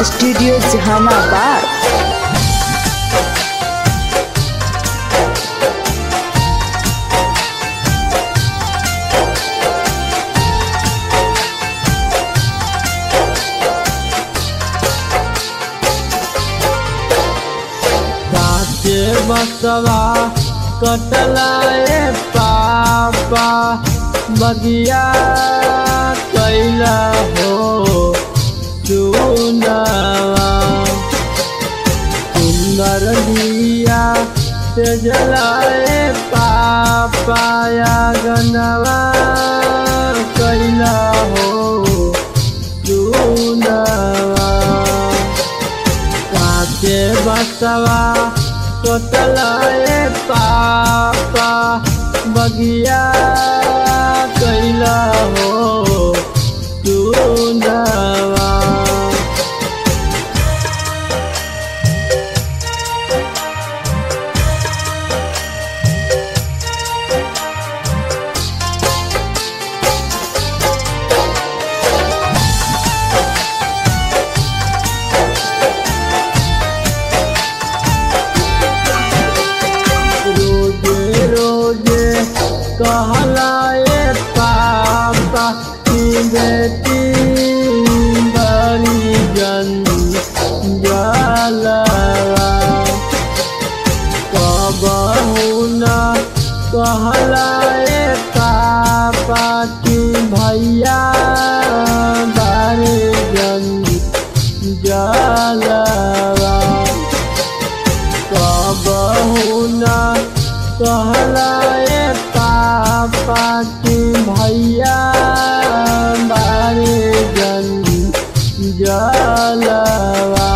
Studio Jehanabad. काचे बसवा कटलाए पापा बगिया कैला हो चुनावा सुंदर दिया से जलाए पापाया गनवा कैला हो चुनावा काचे बसवा कटलाए पापा बगिया कैला हो चुनावा। कहलाए पापा की बेटी बड़ी जंजालवा कबहू न कहलाए पापा की भैया बड़ी जंजालवा कबहू न कहलाए पापा की भैया बारे जलवा।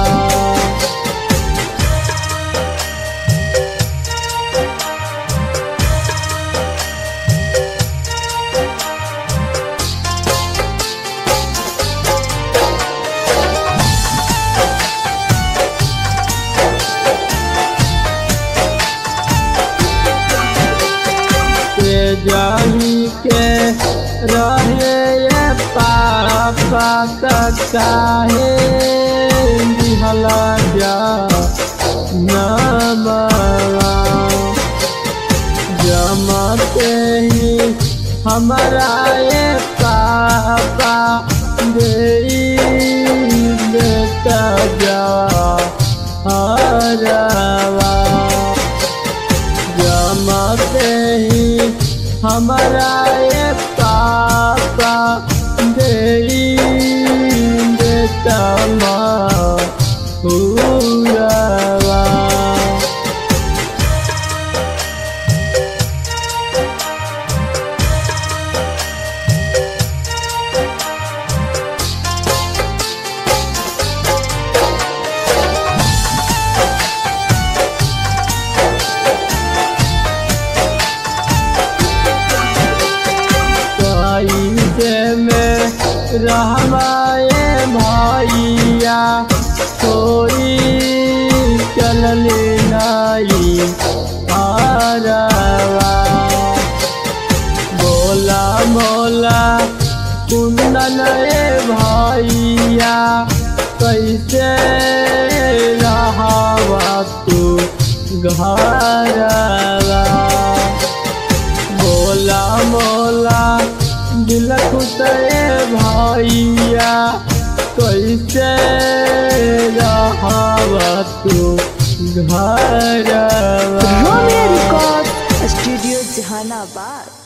जाही के रहे ये पापा काहे दिहला जा नमवा जमते ही हमारा ये पापा देता जा हरवा जमते ही हमारा ये पापा देता हुआ। में रहवाए भैया कोई चल नाई हरवा बोला मोला कुंदन भैया कैसे रहवा तू घरवा बोला मोला दिल खुश भैया कैसे रहवा तू घरवा। स्टूडियो जहानाबाद।